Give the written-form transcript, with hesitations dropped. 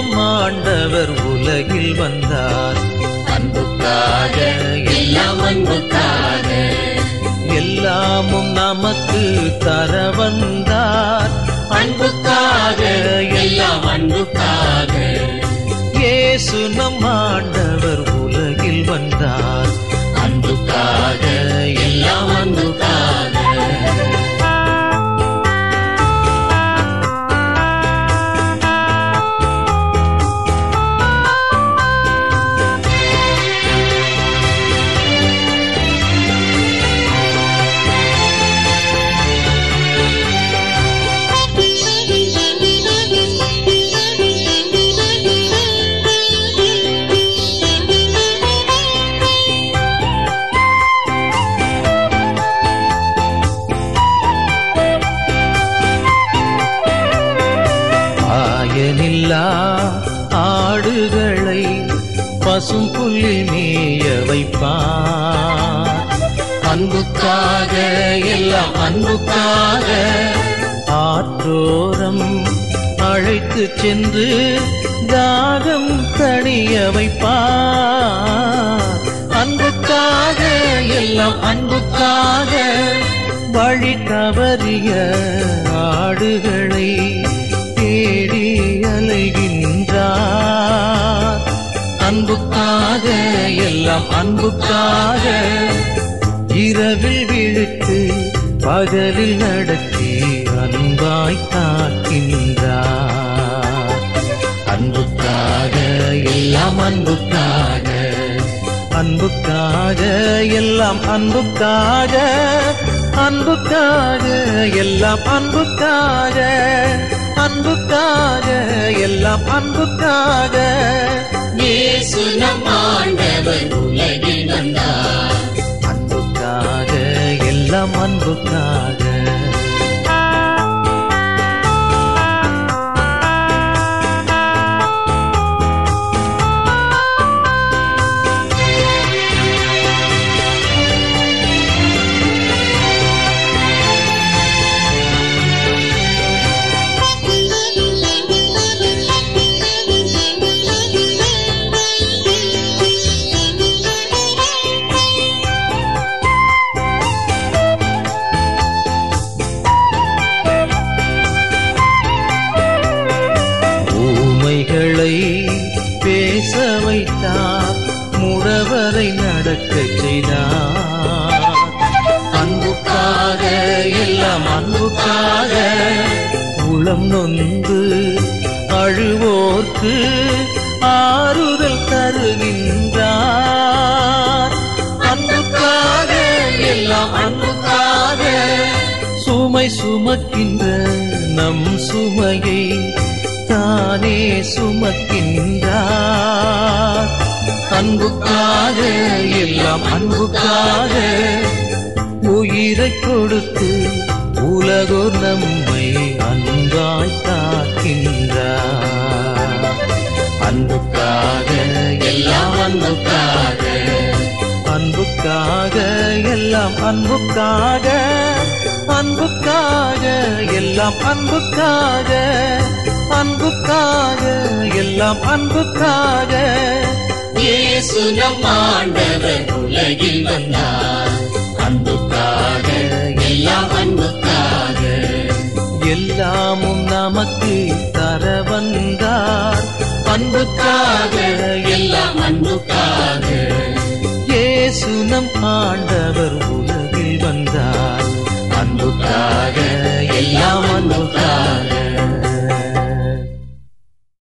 நம் ஆண்டவர் உலகில் வந்தார். அன்புக்காக எல்லாம் அன்புக்காக, எல்லாமும் நமக்கு தர வந்தார். அன்புக்காக எல்லாம் அன்புக்காக, இயேசு நம் ஆண்டவர் உலகில் வந்தார். அன்புக்காக எல்லாம் அன்புக்காக. ஆயனில்லா ஆடுகளை பசும் புல்லில் மேய வைப்பார். அன்புக்காக எல்லாம் அன்புக்காக, ஆற்றோரம் அழைத்து சென்று தாகம் தணிய வைப்பார். அன்புக்காக எல்லாம் அன்புக்காக, வழி தவறிய ஆடுகளை தேடி அலைகின்றார். அன்புக்காக எல்லாம் அன்புக்காக, இரவில் விழித்து பகலில் நடத்தி அன்பாய் காக்கின்றார். அன்புக்காக எல்லாம் அன்புக்காக, அன்புக்காக எல்லாம் அன்புக்காக, அன்புக்காக எல்லாம் அன்புக்காக, அன்புக்காக எல்லாம் அன்புக்காக. இயேசு நம் ஆண்டவர் உலகில் வந்தார். அன்புக்காக எல்லாம் அன்புக்காக. ஊமைகளை பேச வைத்தார், முடவரை நடக்கச் செய்தார். அன்புக்காக எல்லாம் அன்புக்காக, உளம் நொந்து அழுவோர்க்கு ஆறுதல் தருகின்றார். அன்புக்காக எல்லாம் அன்புக்காக, சுமை சுமக்கின்ற நம் சுமையை தானே சுமக்கின்றார். அன்புக்காக எல்லாம் அன்புக்காக, உயிரை கொடுத்து உலகோர் நம்மை அன்பாய் காக்கின்றார். அன்புக்காக எல்லாம் அன்புக்காக, அன்புக்காக எல்லாம் அன்புக்காக, அன்புக்காக எல்லாம் அன்புக்காக, அன்புக்காக எல்லாம் அன்புக்காக. இயேசு நம் ஆண்டவர் உலகில் வந்தார். அன்புக்காக எல்லாம் அன்புக்காக, எல்லாமும் நமக்கு தர வந்தார். அன்புக்காக எல்லாம் அன்புக்காக, இயேசு நம் ஆண்டவர் உலகில் வந்தார். அன்புக்காக எல்லாம் அன்புக்காக.